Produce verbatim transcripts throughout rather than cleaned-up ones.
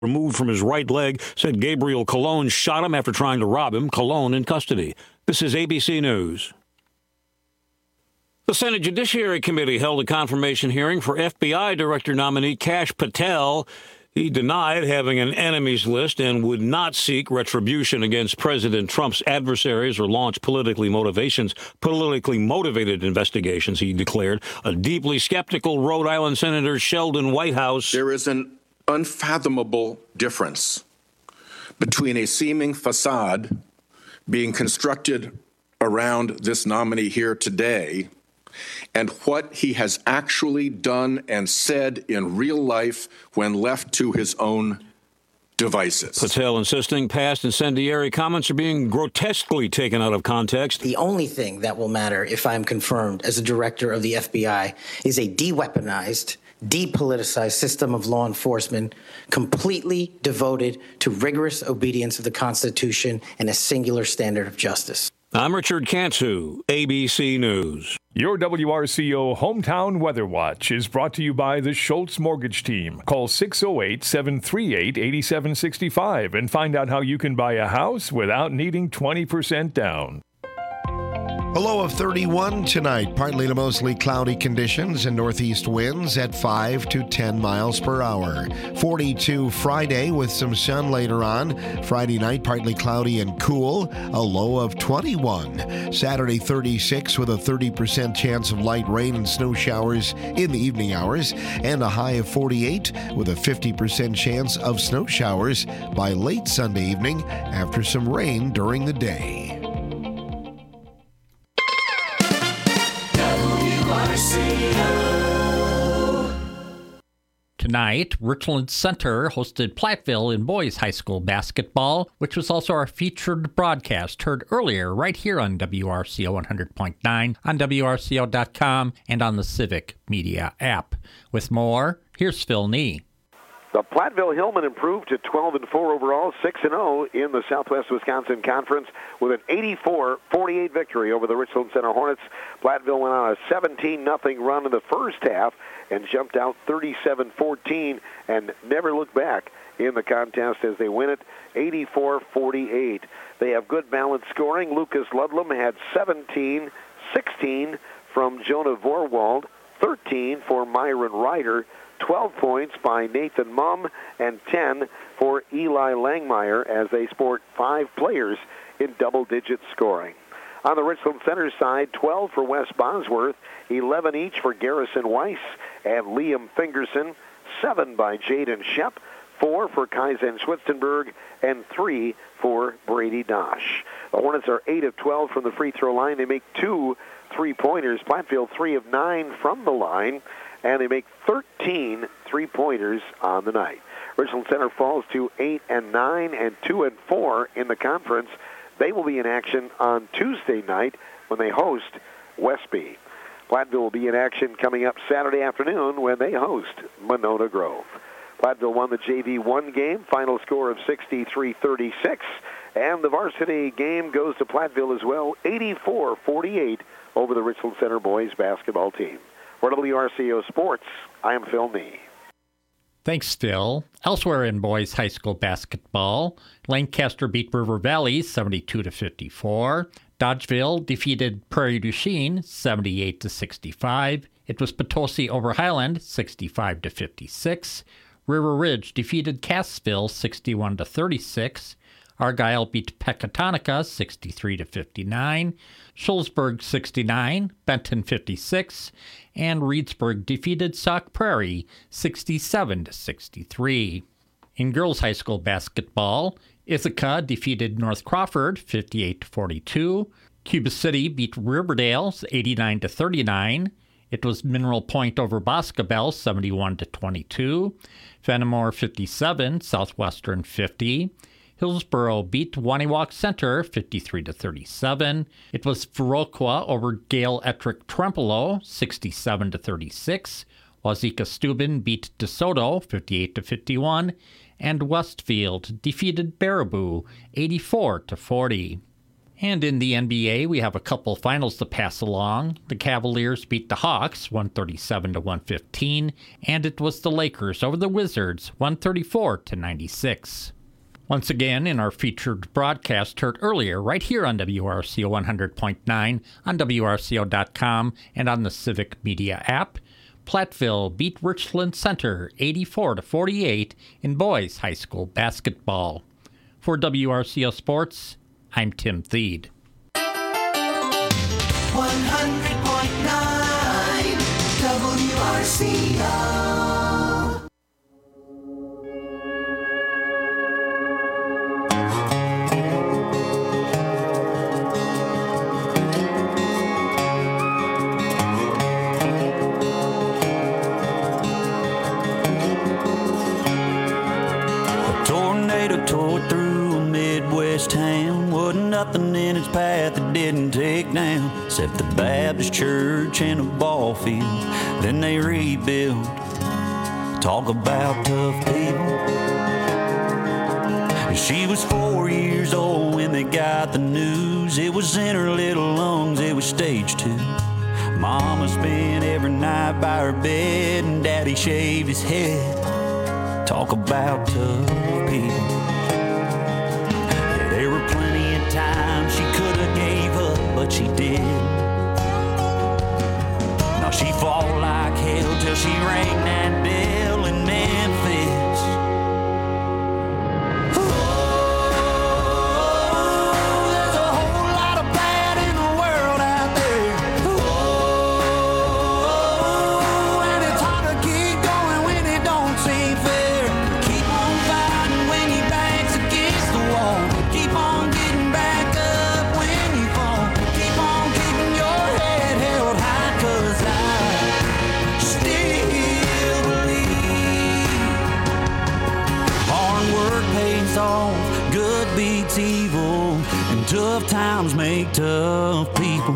removed from his right leg, said Gabriel Colon shot him after trying to rob him. Colon in custody. This is A B C News. The Senate Judiciary Committee held a confirmation hearing for F B I Director nominee Kash Patel. He denied having an enemies list and would not seek retribution against President Trump's adversaries or launch politically motivations, politically motivated investigations, he declared. A deeply skeptical Rhode Island Senator Sheldon Whitehouse. There is an unfathomable difference between a seeming facade being constructed around this nominee here today and what he has actually done and said in real life when left to his own devices. Patel insisting past incendiary comments are being grotesquely taken out of context. The only thing that will matter if I'm confirmed as a director of the F B I is a de-weaponized, depoliticized system of law enforcement completely devoted to rigorous obedience of the Constitution and a singular standard of justice. I'm Richard Cantu, A B C News. Your W R C O Hometown Weather Watch is brought to you by the Schultz Mortgage Team. Call six oh eight, seven three eight, eight seven six five and find out how you can buy a house without needing twenty percent down. A low of thirty-one tonight, partly to mostly cloudy conditions and northeast winds at five to ten miles per hour. forty-two Friday with some sun later on. Friday night, partly cloudy and cool, a low of twenty-one. Saturday, thirty-six with a thirty percent chance of light rain and snow showers in the evening hours, and a high of forty-eight with a fifty percent chance of snow showers by late Sunday evening after some rain during the day. Tonight, Richland Center hosted Platteville in boys high school basketball, which was also our featured broadcast heard earlier right here on W R C O one hundred point nine, on W R C O dot com, and on the Civic Media app. With more, here's Phil Nee. The Platteville Hillmen improved to twelve and four overall, six and oh in the Southwest Wisconsin Conference with an eighty-four forty-eight victory over the Richland Center Hornets. Platteville went on a seventeen nothing run in the first half and jumped out thirty-seven fourteen and never looked back in the contest as they win it eighty-four forty-eight. They have good balanced scoring. Lucas Ludlam had seventeen, sixteen from Jonah Vorwald, thirteen for Myron Ryder, twelve points by Nathan Mumm, and ten for Eli Langmeyer as they sport five players in double-digit scoring. On the Richland Center side, twelve for Wes Bosworth, eleven each for Garrison Weiss and Liam Fingerson, seven by Jaden Shep, four for Kaizen Schwitzenberg, and three for Brady Dosh. The Hornets are eight of twelve from the free throw line. They make two three-pointers. Platteville three of nine from the line, and they make thirteen three-pointers on the night. Richland Center falls to eight and nine and two and four in the conference. They will be in action on Tuesday night when they host Westby. Platteville will be in action coming up Saturday afternoon when they host Monona Grove. Platteville won the J V one game, final score of sixty-three thirty-six, and the varsity game goes to Platteville as well, eighty-four forty-eight over the Richland Center boys basketball team. For W R C O Sports, I am Phil Nee. Thanks, Phil. Elsewhere in boys high school basketball, Lancaster beat River Valley seventy-two to fifty-four. Dodgeville defeated Prairie du Chien seventy-eight to sixty-five. It was Potosi over Highland sixty-five to fifty-six. River Ridge defeated Cassville sixty-one to thirty-six. Argyle beat Pecatonica sixty-three to fifty-nine. Shullsburg sixty-nine, Benton fifty-six, and Reedsburg defeated Sauk Prairie sixty-seven to sixty-three. In girls high school basketball, Ithaca defeated North Crawford fifty-eight to forty-two. Cuba City beat Riverdale eighty-nine to thirty-nine. It was Mineral Point over Boscobel seventy-one to twenty-two. Fenimore fifty-seven, Southwestern fifty. Hillsboro beat Waniwak Center fifty-three to thirty-seven. It was Viroqua over Gale Ettrick Trempealeau sixty-seven to thirty-six. Wazeeka Steuben beat DeSoto fifty-eight to fifty-one, and Westfield defeated Baraboo eighty-four to forty. And in the N B A, we have a couple finals to pass along. The Cavaliers beat the Hawks one thirty-seven to one fifteen, and it was the Lakers over the Wizards one thirty-four to ninety-six. Once again, in our featured broadcast heard earlier right here on W R C O one hundred point nine, on W R C O dot com, and on the Civic Media app, Platteville beat Richland Center eighty-four to forty-eight in boys high school basketball. For W R C O Sports, I'm Tim Thede. one hundred point nine W R C O. A tornado tore through a Midwest town. Wasn't nothing in its path that didn't take down, except the Baptist church and a ball field. Then they rebuilt. Talk about tough people. She was four years old when they got the news. It was in her little lungs, it was stage two. Mama spent every night by her bed, and Daddy shaved his head. Talk about tough people. Yeah, there were plenty of times she could have gave up, but she did. Now she fought like hell till she rang that bell in Memphis. Oh, there's a whole lot of bad in the world out there. Oh, and it's hard to keep going when it don't seem fair. Keep on fighting when your back's against the wall. Keep on getting back up when you fall. Keep on keeping your head held high, 'cause I still believe hard work pays off, good beats evil, and tough times make tough people.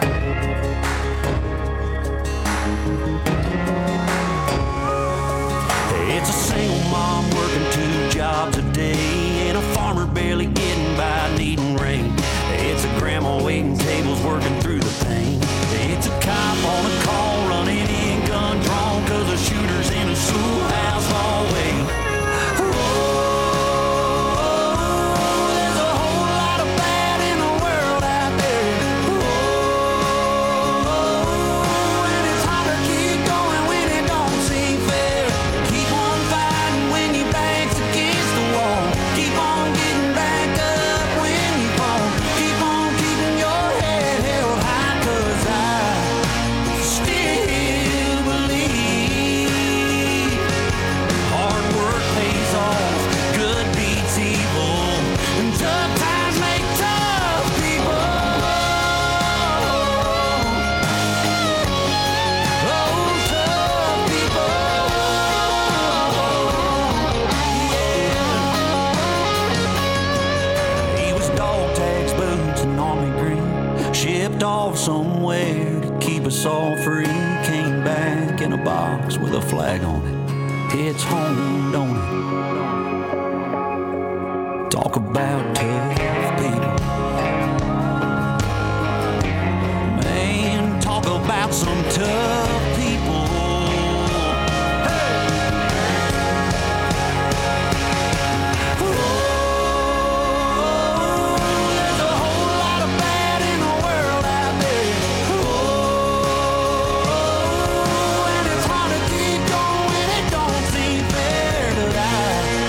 It's a single mom working two jobs a day, and a farmer barely getting by needing rain. It's a grandma waiting tables working through the pain. It's a cop on a call running in gun drawn, 'cause the shooter's in a schoolhouse hallway. Oh, there's a whole lot of bad in the world out there. Oh, and it's hard to keep going when it don't seem fair. Keep on fighting when your back's against the wall. Keep on getting back up when you fall. Keep on keeping your head held high, 'cause I still believe hard work pays off, good beats evil, and tough times make tough people. Oh, tough people. Yeah. He was dog tags, boots, and army green. Shipped off somewhere to keep us all free. Came back in a box with a flag on it. It's home, don't it? Talk about tough people. Man, talk about some tough people. Hey! Oh, there's a whole lot of bad in the world out there. Oh, and it's hard to keep going when it don't seem fair, but I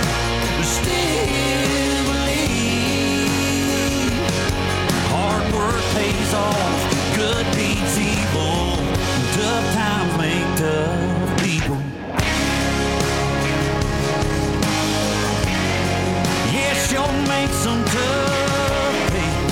still believe hard work pays off, good beats evil, tough times make tough people. Yeah, sure make some tough people.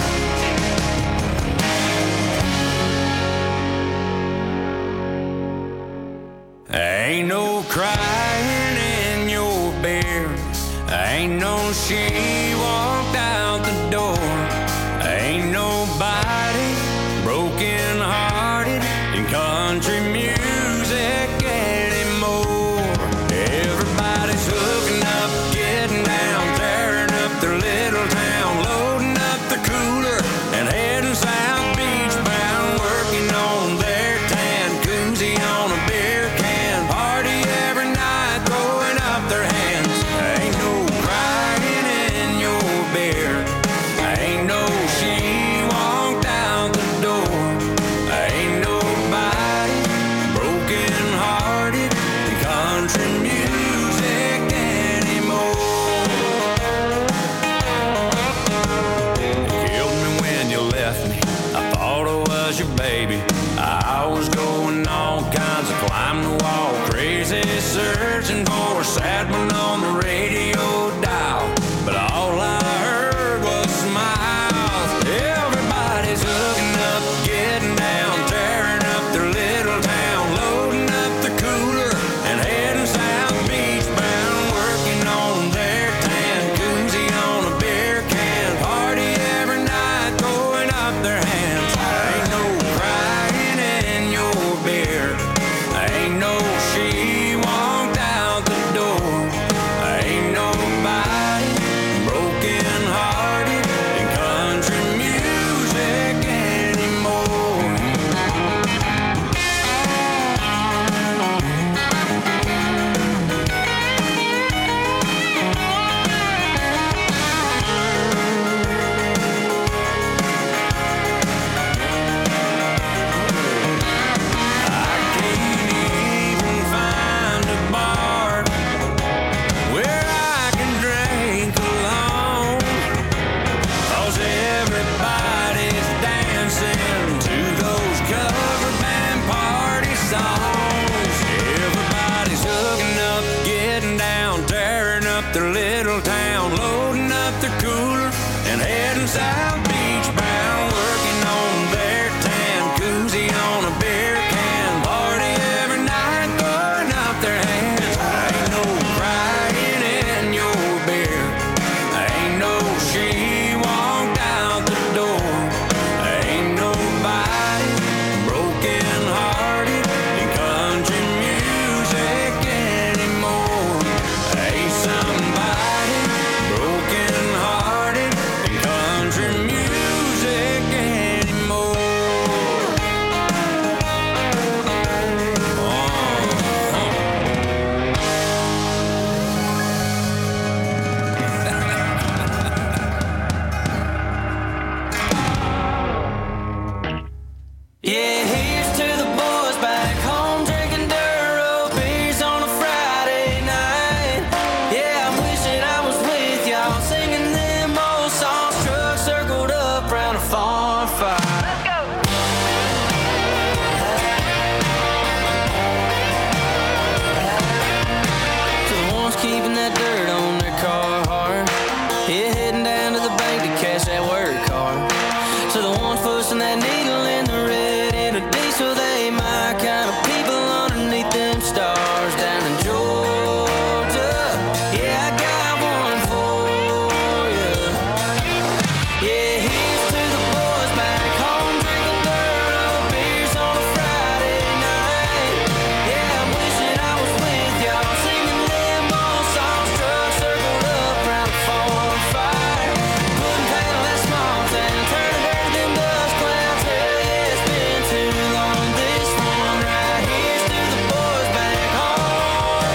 Ain't no crying in your beer. Ain't no she walked out the door. Ain't nobody broken hearted in country music anymore. Everybody's hooking up, getting down, tearing up their little town, loading up the cooler and town, loading up their cooler and heading South Beach bound, working on their tan, koozie on a beer can, party every night, throwing up their hands. Ain't no crying in your beer, ain't no she walked out the door, ain't nobody broken hearted in country music anymore. Ain't somebody broken hearted in country music anymore. Yeah, here's to the boys back home drinking Duro beers on a Friday night. Yeah, I'm wishing I was with y'all singing them old songs, truck circled up round a farm fire. Let's go. To the ones keeping that dirt on their car hard, yeah, heading down to the bank to cash that work card. To the ones pushing that needle in the red in a diesel, they my kind of people underneath them stars down in Georgia. Yeah, I got one for you. Yeah, here's to the boys back home drinking Duro beers on a Friday night. Yeah, I'm wishing I was with y'all singing them old songs, truck circled up round a farm fire, putting paint on that small town, turning dirt them dust clouds. Hell yeah, it's been too long. This one right here's to the boys back home.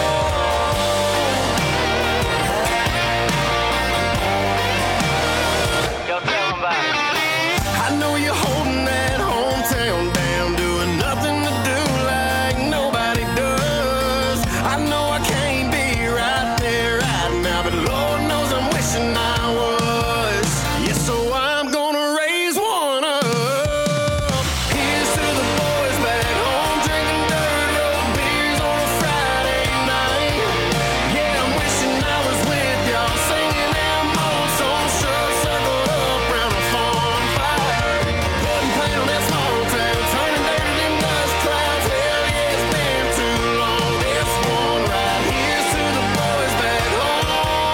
Go tell 'em about it. I know you're holding that hometown down, doing nothing to do like nobody does. I know I can't be right there right now, but Lord knows I'm wishing I was. Yeah, so I'm gonna raise one up. Here's to the boys back home drinking dirt road beers on a Friday night. Yeah, I'm wishing I was with y'all singing them old songs, truck circled up round a farm fire, putting paint on that small town, turning dirt to them dust clouds. Hell yeah, it's been too long. This one right here's to the boys back home.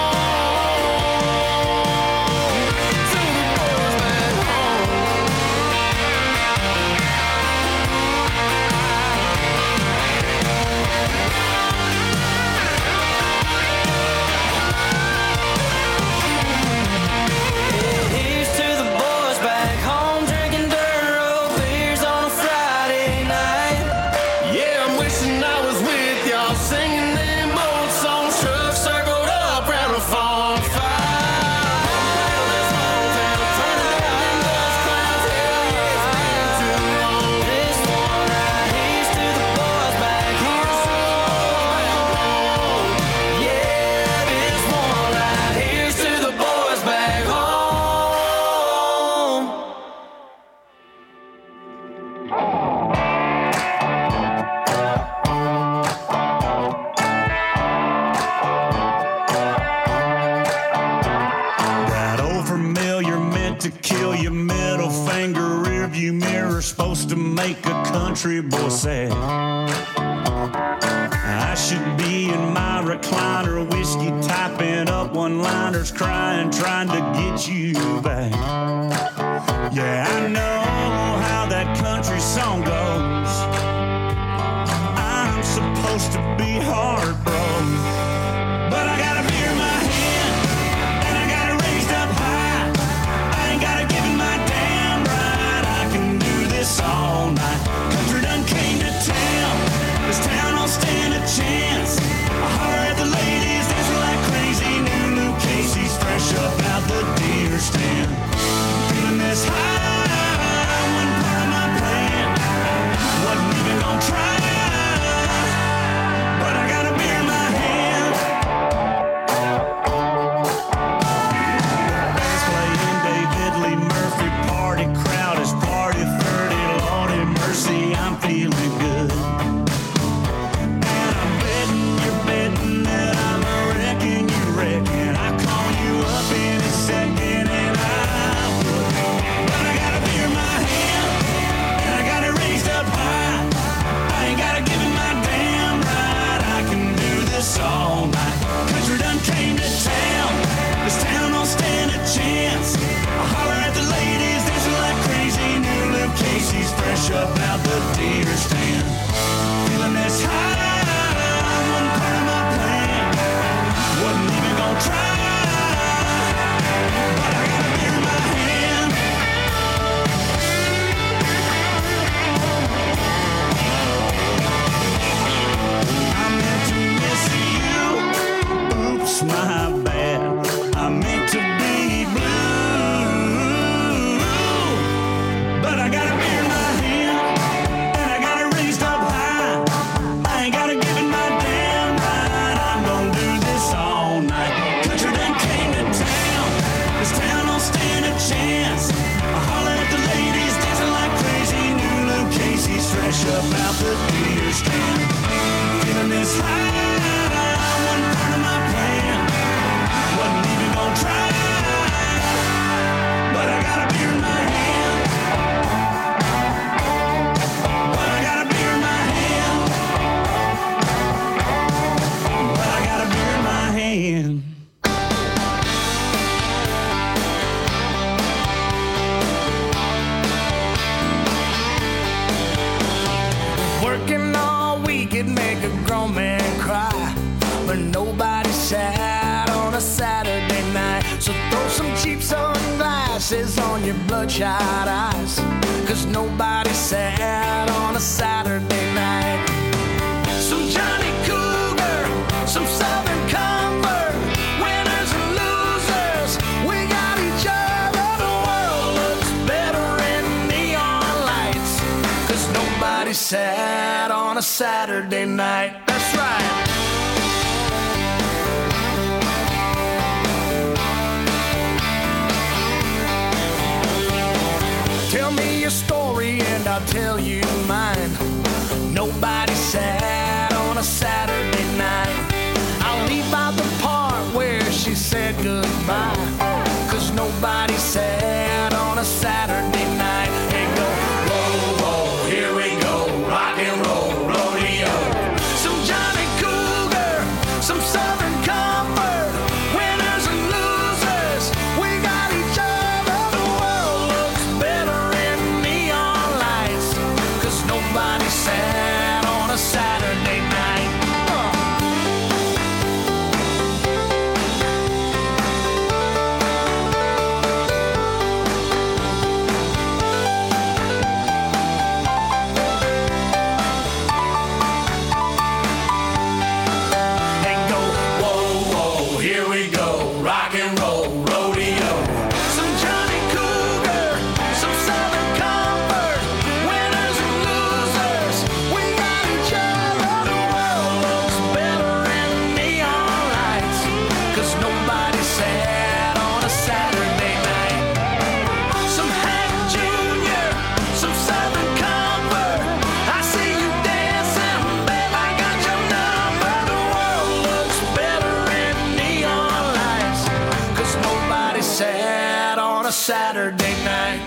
To the boys back home. Here's to the boys back home drinking Duro beers on a Friday night. Yeah, I'm wishing I was with y'all singing them old songs, truck circled up round a farm fire. Turning down them dust clouds. Hell yeah, it's been too long. This one right here's to the boys back home. Yeah, this one right here's to the boys back home. That old familiar meant to kill your middle finger, rearview mirror, supposed to make a country boy sad. I should be in my recliner, whiskey typing up one-liners, crying, trying to get you back. Yeah, I know how that country song goes. I'm supposed to be heartbroken, but I got a beer in my hand and I got it raised up high. I ain't gotta give it my damn right. I can do this all night. Country done came to town. This town don't stand a chance. I holler at the ladies, dancing like crazy. New Luke Casey's fresh up out the deer stand. Feeling this high, wasn't part of my plan. but nobody sad on a Saturday night. So throw some cheap sunglasses on your bloodshot eyes, 'cause nobody sad on a Saturday night. Some Johnny Cougar, some Southern Comfort, winners and losers, we got each other. The world looks better in neon lights, 'cause nobody's sad on a Saturday night. That's right. Tell me your story and I'll tell you mine. Nobody's sad on a Saturday night. I'll leave out the part where she said goodbye, 'cause nobody's sad on a Saturday night. Hey, go, whoa, whoa, here we go, rock and roll, rodeo. Some Johnny Cougar, some Southern Comfort, winners and losers, we got each other. The world looks better in neon lights, 'cause nobody's sad on a Saturday night. Uh. And go, whoa, whoa, here we go, rock and roll, rodeo. Some Johnny Cougar, some Southern Comfort, winners and losers, we got each other. The world looks better in neon lights, 'cause nobody's sad on a Saturday night. Some Hank Junior, some Southern Comfort, I see you dancing, babe, I got your number. The world looks better in neon lights, 'cause nobody's sad on a Saturday night.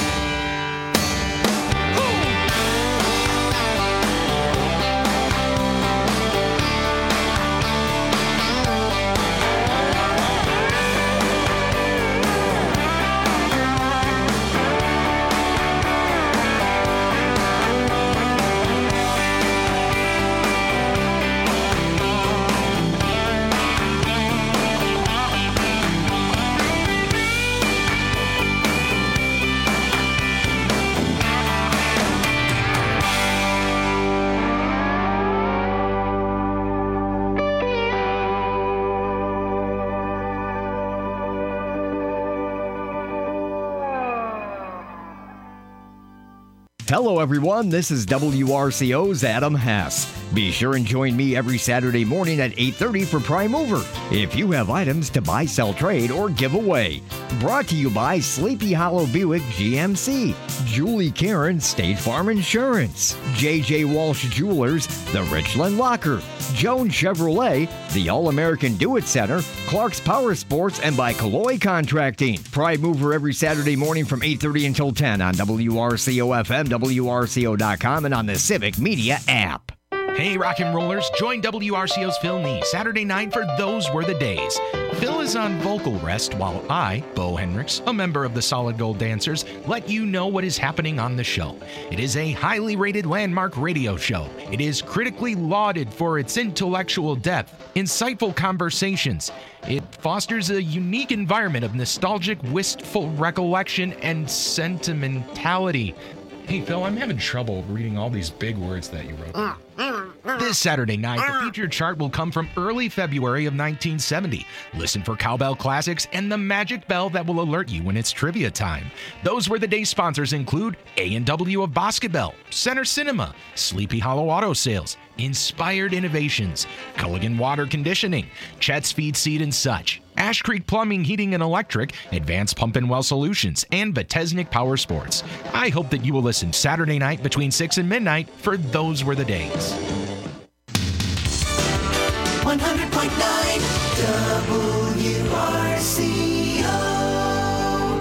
Hello, everyone. This is W R C O's Adam Hess. Be sure and join me every Saturday morning at eight thirty for Prime Mover. If you have items to buy, sell, trade, or give away. Brought to you by Sleepy Hollow Buick G M C, Julie Karen State Farm Insurance, J J Walsh Jewelers, The Richland Locker, Jones Chevrolet, the All-American Do It Center, Clark's Power Sports, and by Calloy Contracting. Prime Mover every Saturday morning from eight thirty until ten on W R C O F M, W R C O dot com, and on the Civic Media app. Hey, rock and rollers, join W R C O's Phil Nee Saturday night for Those Were the Days. Phil is on vocal rest while I, Bo Hendricks, a member of the Solid Gold Dancers, let you know what is happening on the show. It is a highly rated landmark radio show. It is critically lauded for its intellectual depth, insightful conversations. It fosters a unique environment of nostalgic, wistful recollection and sentimentality. Hey, Phil, I'm having trouble reading all these big words that you wrote. This Saturday night, the featured chart will come from early February of nineteen seventy. Listen for cowbell classics and the magic bell that will alert you when it's trivia time. Those Were the Day sponsors include A and W of Boscobel, Center Cinema, Sleepy Hollow Auto Sales, Inspired Innovations, Culligan Water Conditioning, Chet's Feed Seed and Such, Ash Creek Plumbing, Heating and Electric, Advanced Pump and Well Solutions, and Vitesnik Power Sports. I hope that you will listen Saturday night between six and midnight for Those Were the Days. one hundred point nine W R C O.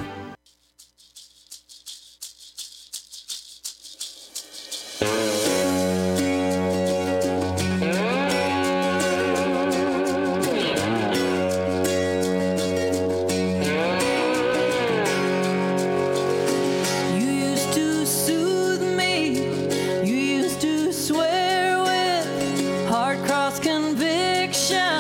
You used to soothe me. You used to swear with hard cross conviction.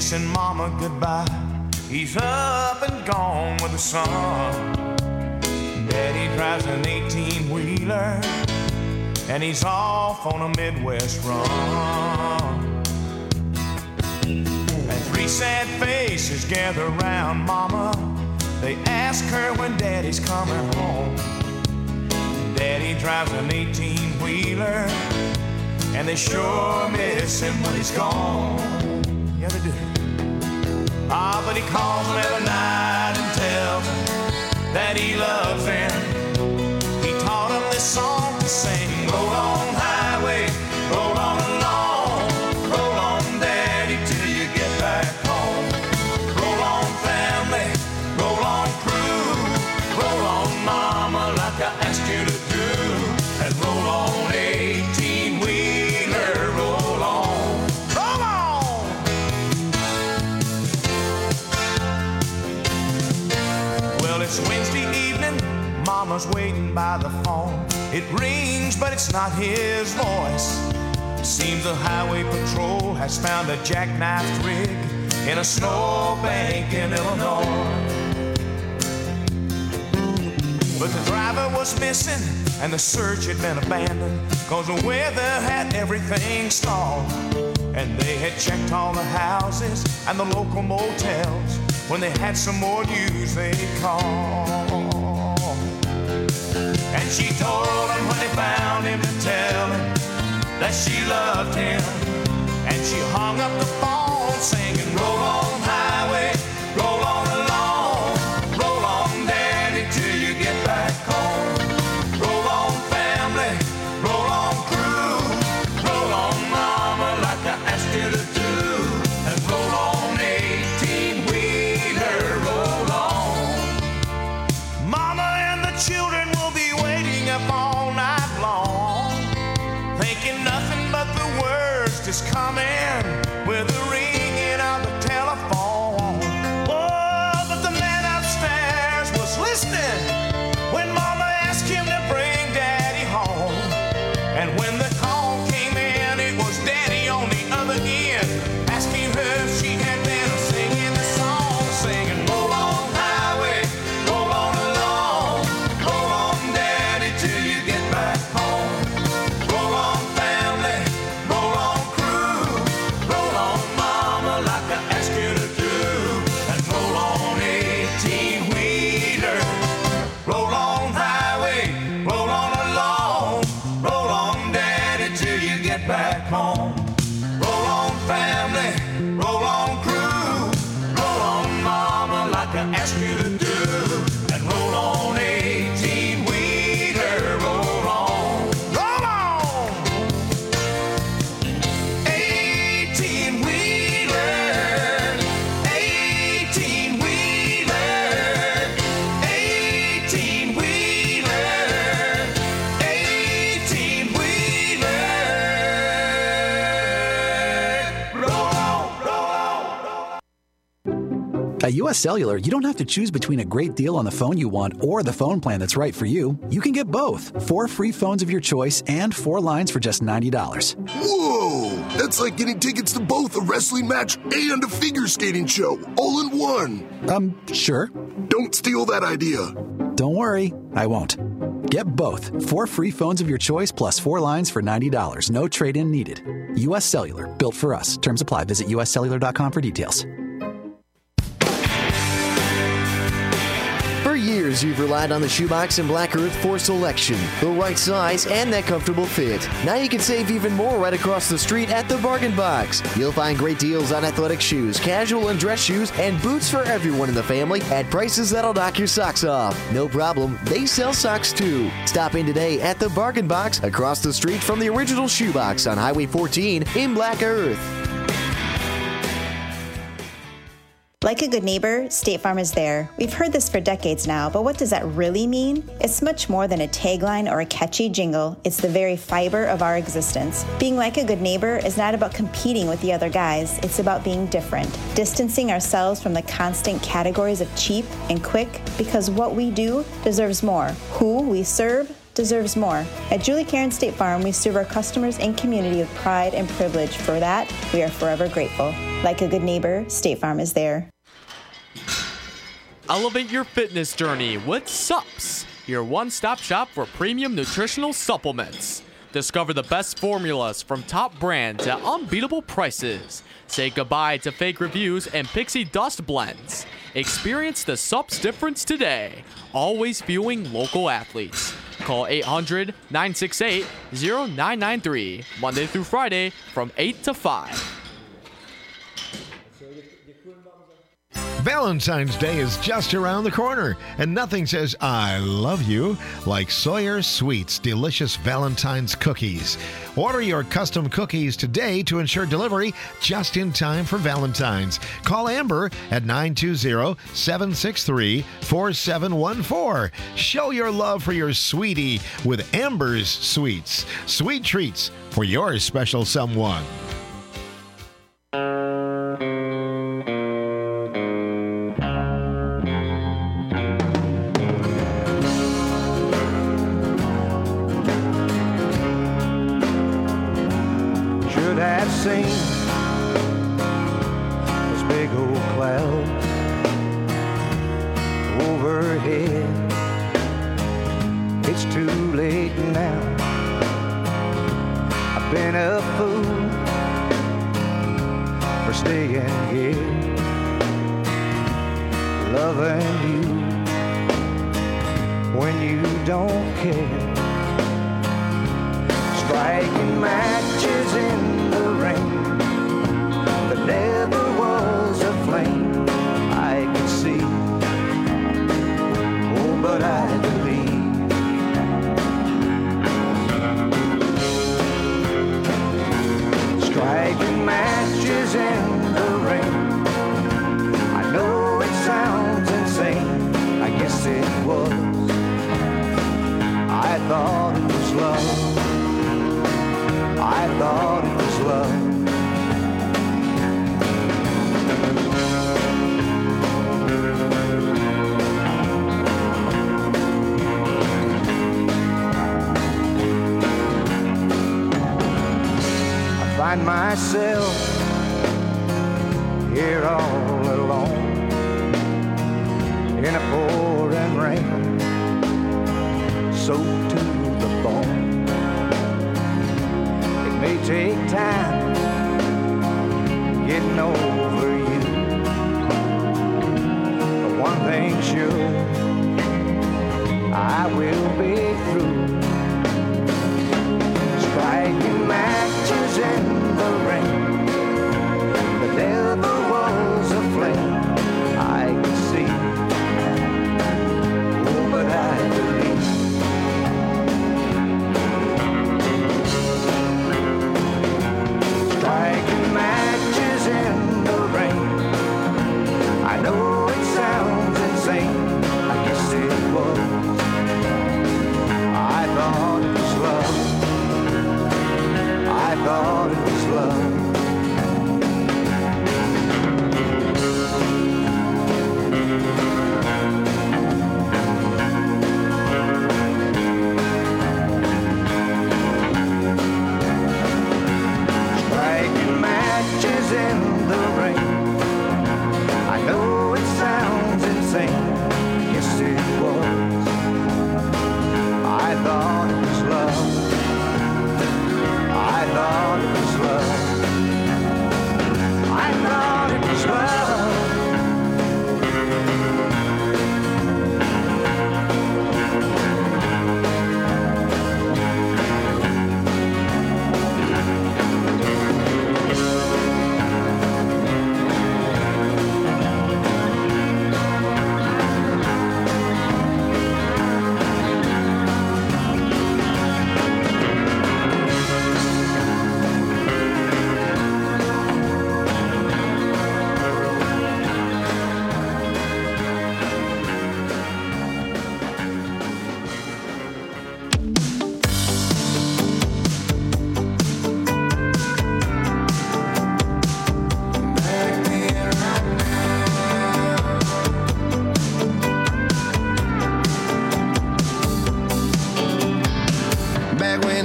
kissing mama goodbye. He's up and gone with the sun. Daddy drives an eighteen-wheeler, and he's off on a Midwest run. And three sad faces gather around mama. They ask her when daddy's coming home. Daddy drives an eighteen-wheeler, and they sure miss him when he's gone. Yeah, they do. Ah, but he calls them every night and tells them that he loves them. He taught them this song to sing. Roll on highway, roll on along, roll on daddy till you get back home. Roll on family, roll on crew, roll on mama like I asked you to do. And roll on eighteen-wheeler, roll on, roll on. Well, it's Wednesday evening, mama's waiting by the phone. It rings, but it's not his voice. Seems the highway patrol has found a jackknifed rig in a snowbank in Illinois. But the driver was missing and the search had been abandoned, cause the weather had everything stalled. And they had checked all the houses and the local motels. When they had some more news they called. And she told him when they found him to tell him that she loved him. And she hung up the phone singing, roll on highway, roll on along, roll on daddy till you get back home. Roll on family, roll on crew, roll on mama like I asked you to do. And roll on eighteen-wheeler, roll on. Mama and the children will be waiting up all night long, thinking nothing but the worst is coming with the ringing of the telephone. Oh, but the man upstairs was listening when mama asked him to bring daddy home. And when the call came in, it was daddy on the other end, asking her if she had been singing the song, singing, roll on highway, roll on along, roll on daddy till you get back home. Roll on family, roll on crew, roll on mama like I asked you to do. And roll on eighteen-wheeler, roll on highway, roll on along, roll on daddy till you get back home. Roll on family, roll on crew, roll on mama like I asked you to do. And roll on eighteen-wheeler, roll on, roll on. eighteen-wheeler, eighteen-wheeler, eighteen-wheeler, eighteen-wheeler, roll on, roll on. At U S Cellular, you don't have to choose between a great deal on the phone you want or the phone plan that's right for you. You can get both. Four free phones of your choice and four lines for just ninety dollars. Whoa! That's like getting tickets to both a wrestling match and a figure skating show, all in one. Um, sure. Don't steal that idea. Don't worry, I won't. Get both. Four free phones of your choice plus four lines for ninety dollars. No trade-in needed. U S Cellular, built for us. Terms apply. Visit U S cellular dot com for details. For years, you've relied on the Shoebox and Black Earth for selection, the right size, and that comfortable fit. Now you can save even more right across the street at the Bargain Box. You'll find great deals on athletic shoes, casual and dress shoes, and boots for everyone in the family at prices that'll knock your socks off. No problem, they sell socks too. Stop in today at the Bargain Box across the street from the original Shoebox on Highway fourteen in Black Earth. Like a good neighbor, State Farm is there. We've heard this for decades now, but what does that really mean? It's much more than a tagline or a catchy jingle. It's the very fiber of our existence. Being like a good neighbor is not about competing with the other guys. It's about being different, distancing ourselves from the constant categories of cheap and quick, because what we do deserves more. Who we serve deserves more. At Julie Karen State Farm, we serve our customers and community with pride and privilege. For that, we are forever grateful. Like a good neighbor, State Farm is there. Elevate your fitness journey with S U P S, your one-stop shop for premium nutritional supplements. Discover the best formulas from top brands at unbeatable prices. Say goodbye to fake reviews and pixie dust blends. Experience the S U P S difference today. Always fueling local athletes. Call eight hundred, nine six eight, zero nine nine three, Monday through Friday from eight to five. Valentine's Day is just around the corner, and nothing says I love you like Sawyer Sweets Delicious Valentine's Cookies. Order your custom cookies today to ensure delivery just in time for Valentine's. Call Amber at nine two zero, seven six three, four seven one four. Show your love for your sweetie with Amber's Sweets. Sweet treats for your special someone. Seen those big old clouds overhead. It's too late now. I've been a fool for staying here, loving you when you don't care, striking matches in the rain, but never was a flame I could see. Oh, but I believe. Striking matches in the rain. I know it sounds insane. I guess it was. I thought it was love. I thought it was love. I find myself here all alone in a pouring rain, soaked to the bone. May take time getting over you, but one thing's sure, I will be through. Striking matches in the rain, but never was a flame I could see. Oh, but I believe. Striking matches in the rain. I know it sounds insane. I guess it was. I thought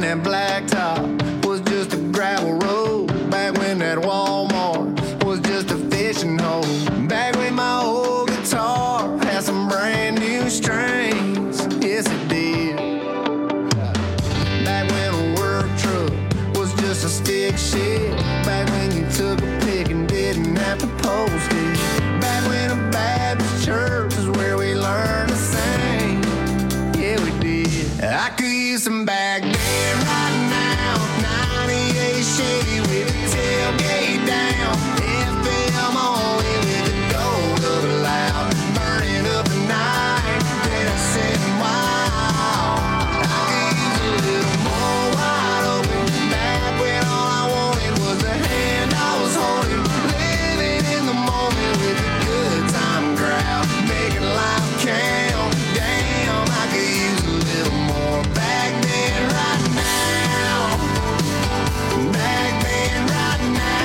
that blacktop was just a gravel road. Back when that Walmart was just a fishing hole. Back when my old guitar had some brand new strings. Yes, it did. Back when a work truck was just a stick shift. Back when you took a pic and didn't have to post it. Back when a Baptist church is where we learned to sing. Yeah, we did. I could use some back then right now. ninety-eight Chevy with the tailgate down. F M only with the gold of it loud. Burning up the night. Then I said, wow. I could use a little more wide open. Back when all I wanted was the hand I was holding. Living in the moment with the good time crowd. Making life count. Damn, I could use a little more back then right now. Back then right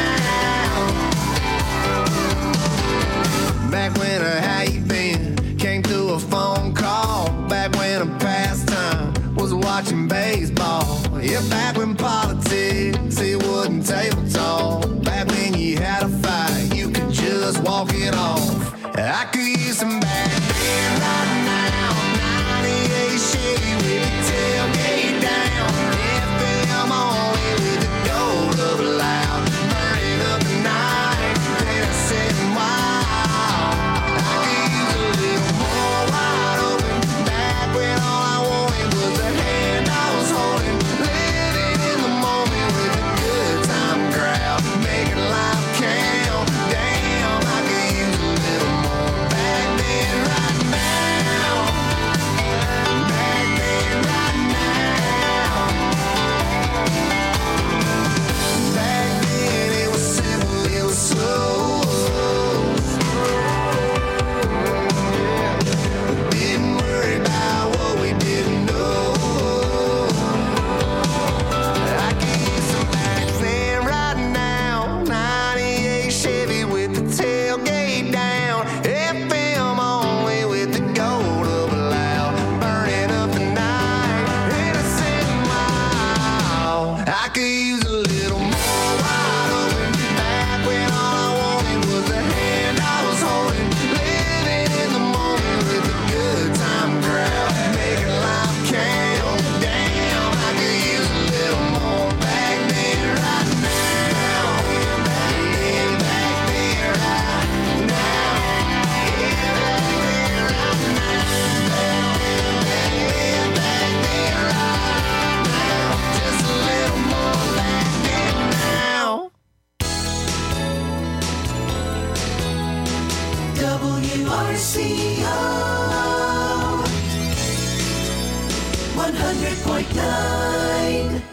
now. Back when a how you been came through a phone call. Back when a pastime was watching baseball. Yeah, back when politics, it wasn't table talk. Back when you had a fight, you could just walk it off. I could use some back then right now. ninety-eight Chevy with the tailgate down. F M only with the gold of it loud. Burning up the night. Then I said, wow. I could use a little more wide open. Back when all I wanted was the hand I was holding. Living in the moment with the good time crowd. Making life count. Damn, I could use a little more back then right now. Back then right now. Back then it was simple, it was slow. Didn't worry about what we didn't know. I could use some back then right now. ninety-eight Chevy with the tailgate down. F M only with the gold of it loud. Burning up the night. And I said, wow. I could use a little more wide open. Back when all I wanted was the hand I was holding. Living in the moment with the good time crowd. Making life count. Damn, I could use a little more back then right now. Yeah, back then right now. Yeah, back then right now. Back then, back then right now. Just a little more back then now. W R C O one hundred point nine.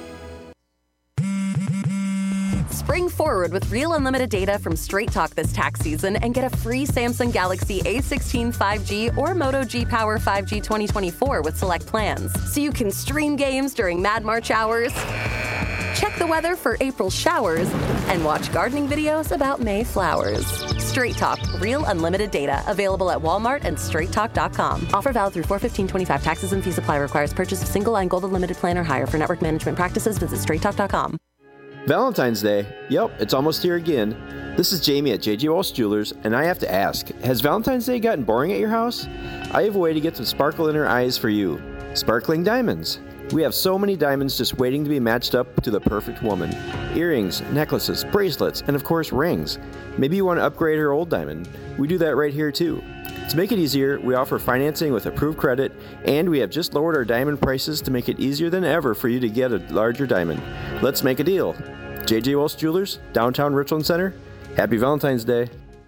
Spring forward with real unlimited data from Straight Talk this tax season and get a free Samsung Galaxy A sixteen five G or Moto G Power five G twenty twenty-four with select plans. So you can stream games during Mad March hours, check the weather for April showers, and watch gardening videos about May flowers. Straight Talk, real unlimited data. Available at Walmart and straight talk dot com. Offer valid through four fifteen twenty-five. Taxes and fees apply. Requires purchase of single line gold unlimited plan or higher. For network management practices, visit straight talk dot com. Valentine's Day. Yep, it's almost here again. This is Jamie at J J Walsh Jewelers, and I have to ask, has Valentine's Day gotten boring at your house? I have a way to get some sparkle in her eyes for you. Sparkling diamonds. We have so many diamonds just waiting to be matched up to the perfect woman. Earrings, necklaces, bracelets, and of course rings. Maybe you want to upgrade her old diamond. We do that right here too. To make it easier, we offer financing with approved credit, and we have just lowered our diamond prices to make it easier than ever for you to get a larger diamond. Let's make a deal. J J Walsh Jewelers, downtown Richland Center. Happy Valentine's Day.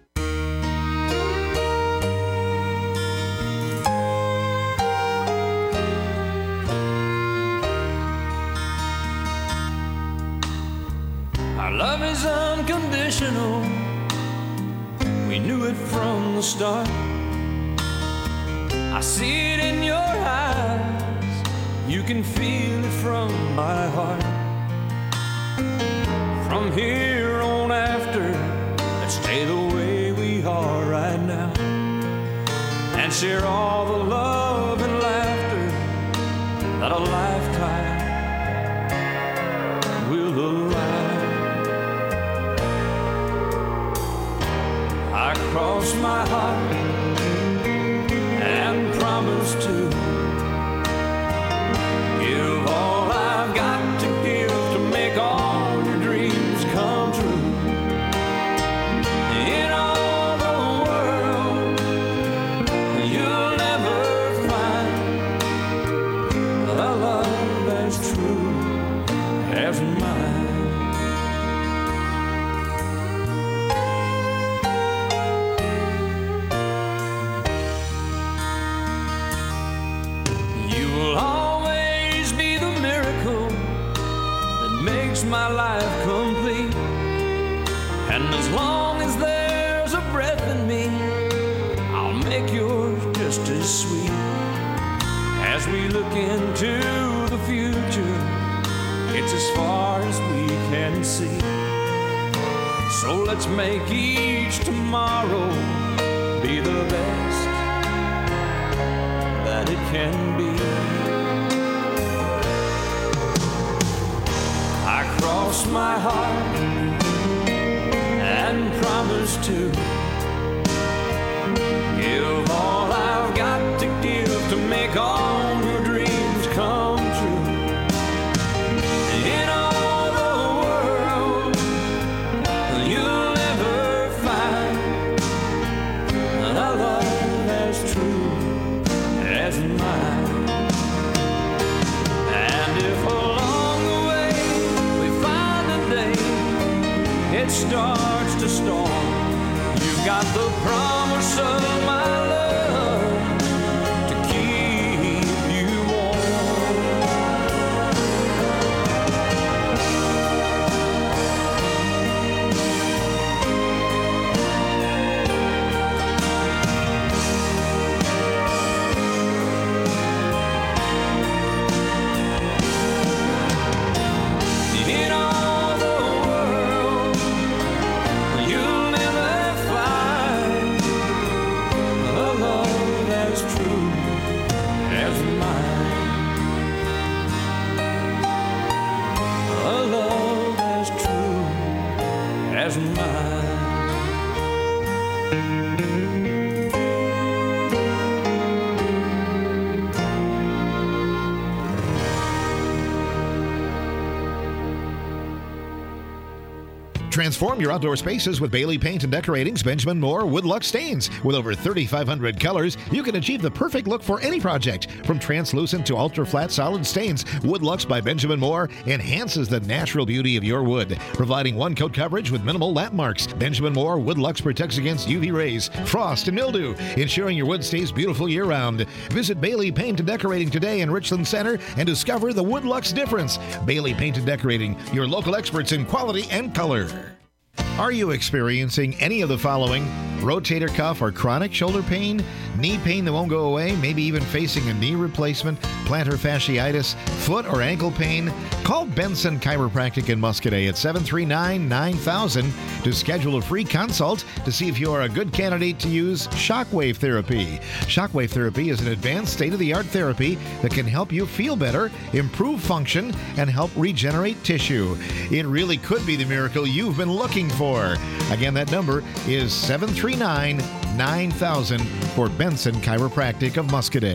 Our love is unconditional. We knew it from the start. I see it in your eyes. You can feel it from my heart. From here on after, let's stay the way we are right now and share all the love and laughter that a lifetime will always be the miracle that makes my life complete. And as long as there's a breath in me, I'll make yours just as sweet. As we look into the future, it's as far as we can see. So let's make each tomorrow be the best that it can be. I cross my heart and promise to give all I've got to give to make all your dreams come true. In all the world, you'll never find a love as true as mine. And if along the way we find a day it starts to storm, you've got the promise of my love to keep you in all the world. You'll never find a love as true as mine. A love as true as mine. Transform your outdoor spaces with Bailey Paint and Decorating's Benjamin Moore Woodluck Stains. With over thirty-five hundred colors, you can achieve the perfect look for any project. From translucent to ultra-flat solid stains, Woodlucks by Benjamin Moore enhances the natural beauty of your wood, providing one-coat coverage with minimal lap marks. Benjamin Moore Woodlucks protects against U V rays, frost, and mildew, ensuring your wood stays beautiful year-round. Visit Bailey Paint and Decorating today in Richland Center and discover the Woodlucks difference. Bailey Paint and Decorating, your local experts in quality and color. Are you experiencing any of the following? Rotator cuff or chronic shoulder pain? Knee pain that won't go away? Maybe even facing a knee replacement? Plantar fasciitis? Foot or ankle pain? Call Benson Chiropractic in Muscadet at seven three nine, nine thousand to schedule a free consult to see if you are a good candidate to use shockwave therapy. Shockwave therapy is an advanced state-of-the-art therapy that can help you feel better, improve function, and help regenerate tissue. It really could be the miracle you've been looking for. Again, that number is seven three nine, nine thousand for Benson Chiropractic of Muscadet.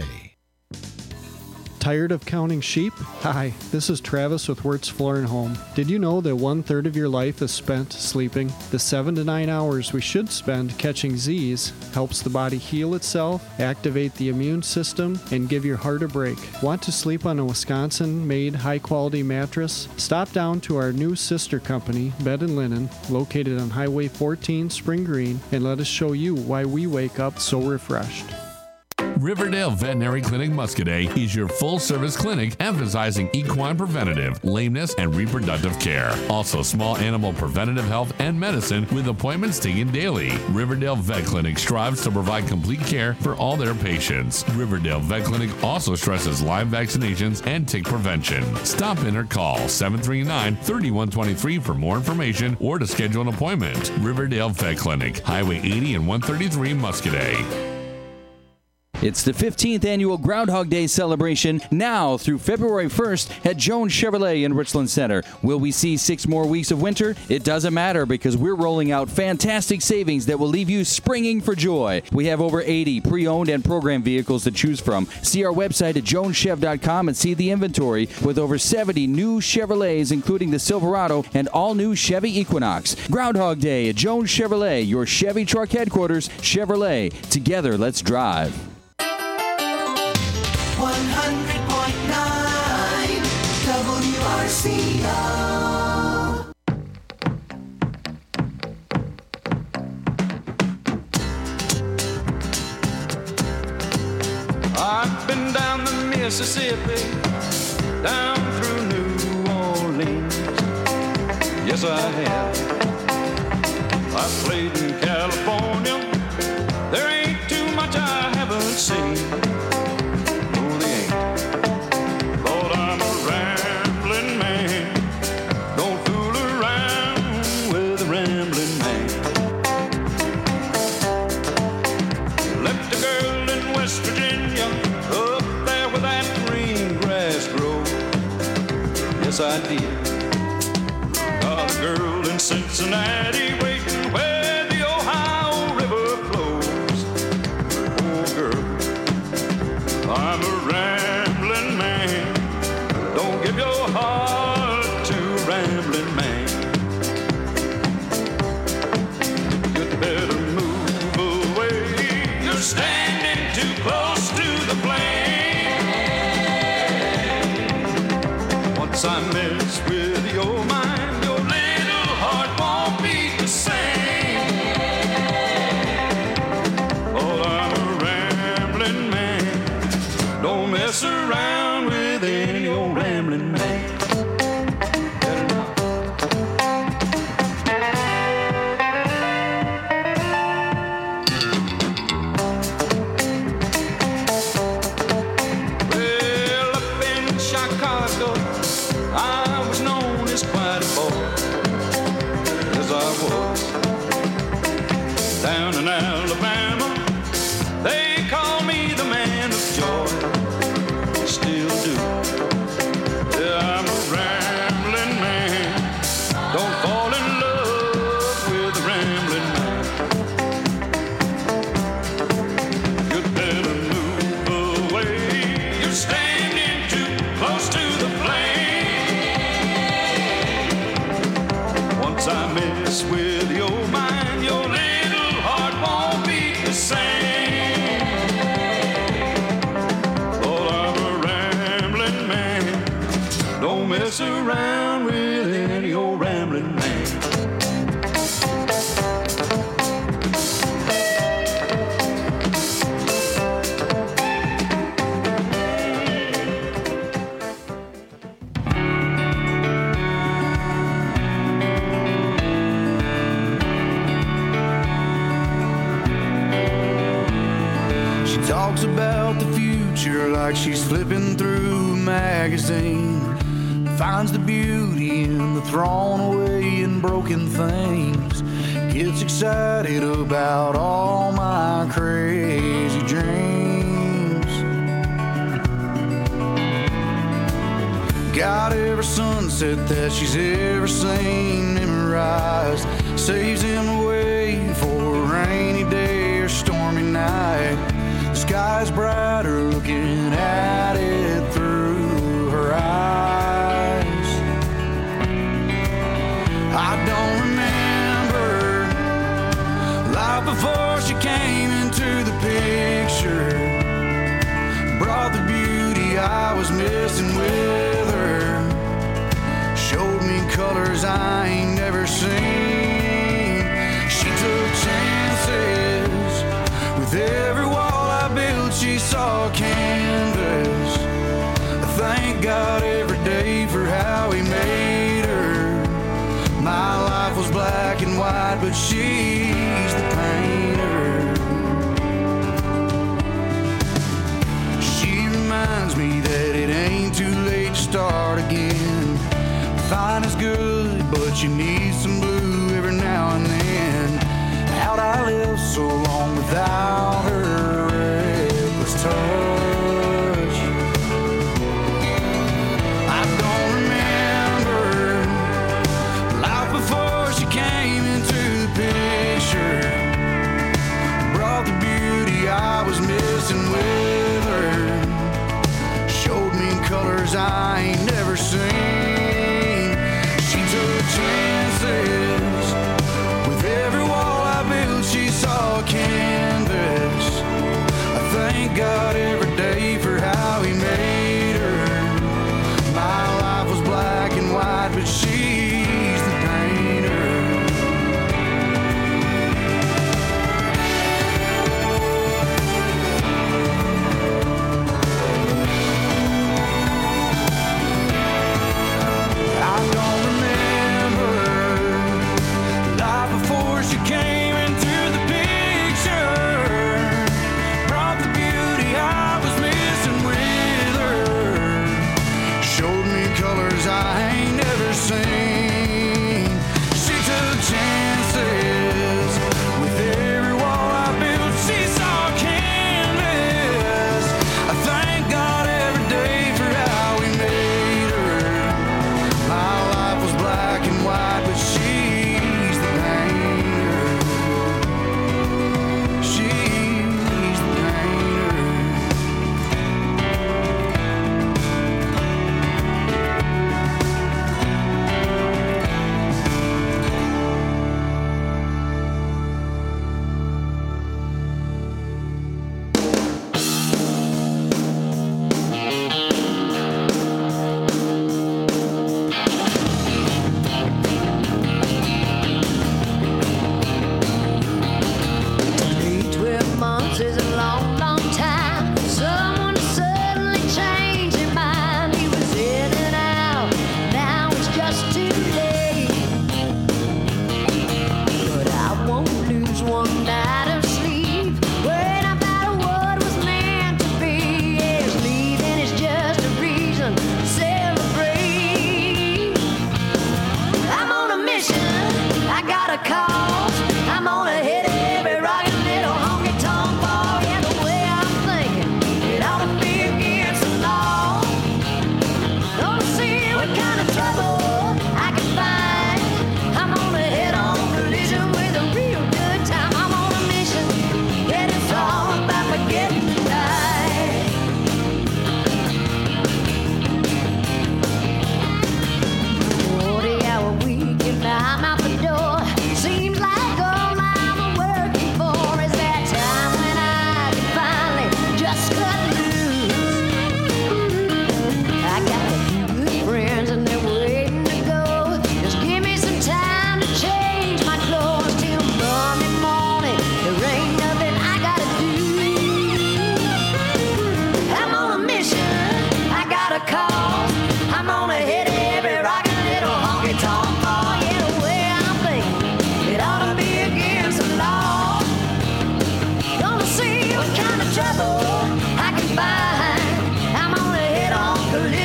Tired of counting sheep? Hi, this is Travis with Wirtz Floor and Home. Did you know that one third of your life is spent sleeping? The seven to nine hours we should spend catching Z's helps the body heal itself, activate the immune system, and give your heart a break. Want to sleep on a Wisconsin-made high-quality mattress? Stop down to our new sister company, Bed and Linen, located on Highway fourteen, Spring Green, and let us show you why we wake up so refreshed. Riverdale Veterinary Clinic Muscadet is your full-service clinic emphasizing equine preventative, lameness, and reproductive care. Also, small animal preventative health and medicine with appointments taken daily. Riverdale Vet Clinic strives to provide complete care for all their patients. Riverdale Vet Clinic also stresses live vaccinations and tick prevention. Stop in or call seven three nine, three one two three for more information or to schedule an appointment. Riverdale Vet Clinic, Highway eighty and one thirty-three, Muscadet. It's the fifteenth annual Groundhog Day celebration now through February first at Jones Chevrolet in Richland Center. Will we see six more weeks of winter? It doesn't matter because we're rolling out fantastic savings that will leave you springing for joy. We have over eighty pre-owned and program vehicles to choose from. See our website at jones chev dot com and see the inventory with over seventy new Chevrolets, including the Silverado and all-new Chevy Equinox. Groundhog Day at Jones Chevrolet, your Chevy truck headquarters. Chevrolet. Together, let's drive. one hundred point nine W R C O. I've been down the Mississippi, down through New Orleans. Yes, I have. I played in California. There ain't too much I haven't seen. No, they ain't. Lord, I'm a rambling man. Don't fool around with a rambling man. Left a girl in West Virginia, up there where that green grass grows. Yes, I did. Got a girl in Cincinnati waiting where the Ohio River flows. Oh, girl, I'm a rambling man. Don't give your heart to a rambling man. You'd better move away. You're standing too close to the flame. Once I mess with your mind, your little heart won't beat the same. Oh, I'm a rambling man. Don't mess around with any old rambling man. Well, up in Chicago, I was known as quite a boy. Yes, I was. Down in Alabama, they call me the man of joy. Still do. Yeah, I'm a rambling man. Don't fall in love with a rambling man. You'd better move away. You're standing too close to the flame. Once I mess with your mind, your little heart won't beat the same. Lord, I'm a rambling man. Don't mess around with any old rambling man. She talks about the future like she's flipping through a magazine. Finds the beauty in the thrown away and broken things. Gets excited about all my crazy dreams. Got every sunset that she's ever seen memorized. Saves him away for a rainy day or stormy night. The sky's brighter looking at it through her eyes. I don't remember life before she came into the picture. Brought the beauty I was missing with her. Showed me colors I ain't never seen. She took chances with every wall I built. She saw canvas. I thank God every day for how He made her. My life was black and white, but she's the painter. She reminds me that it ain't too late to start again. Fine is good, but you need some blue every now and then. How'd I live so long without her reckless touch? I don't remember life before she came into the picture. Brought the beauty I was missing with her. Showed me colors I ain't never seen. She took chances with every wall I built. She saw canvas. I thank God every day for how He made her. My life was black and white, but she's the painter.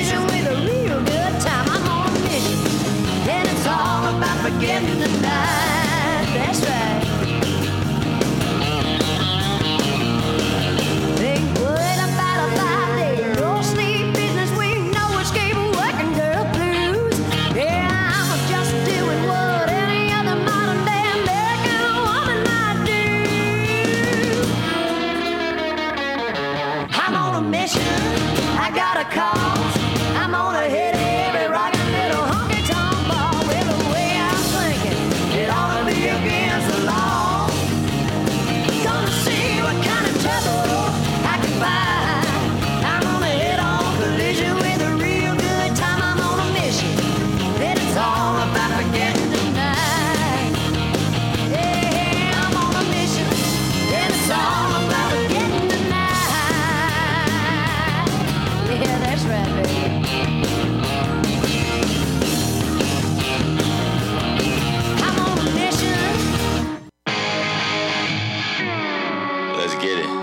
collision with a real good time. I'm on a mission, and it's all about forgetting the night. That's right. Ain't worried about a five-day no sleep business. We no escape working girl blues. Yeah, I'm just doing what any other modern day American woman might do. I'm on a mission. I got a cause. I'm on a hit every rockin' little honky tonk ball. With the way I'm thinking, it ought to be against the law. Gonna see what kind of trouble I can find. I'm on a head-on collision with a real good time. I'm on a mission, and it's all about forgetting the night. Yeah, I'm on a mission, and it's all about forgetting the night. Yeah, that's right, baby. I'm on a mission. Let's get it.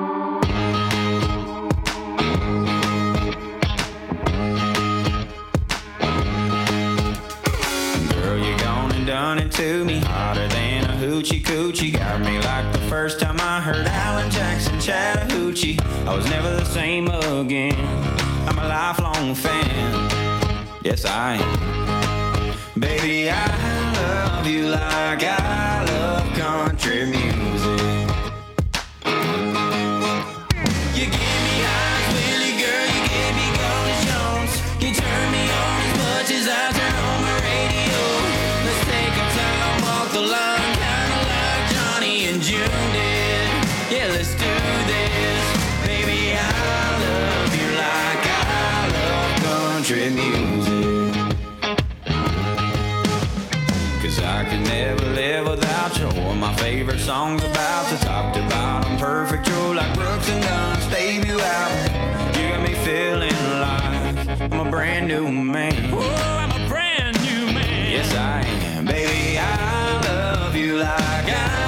Girl, you gone and done it to me. Hotter than a hoochie coochie. Got me like the first time I heard Alan Jackson Chattahoochee. I was never the same again. I'm a lifelong fan. Yes, I am. Baby, I love you like I love country music. You give me eyes, Willie, girl, you gave me Golden Jones. You turn me on as much as I turn on my radio. Let's take our time, walk the line, kinda like Johnny and June did. Yeah, let's do this. Baby, I love you like I love country music. Cause I could never live without you. Or my favorite songs about the top to bottom, perfect true like Brooks and Dunn's debut album. You got me feeling like I'm a brand new man. Oh, I'm a brand new man. Yes, I am. Baby, I love you like I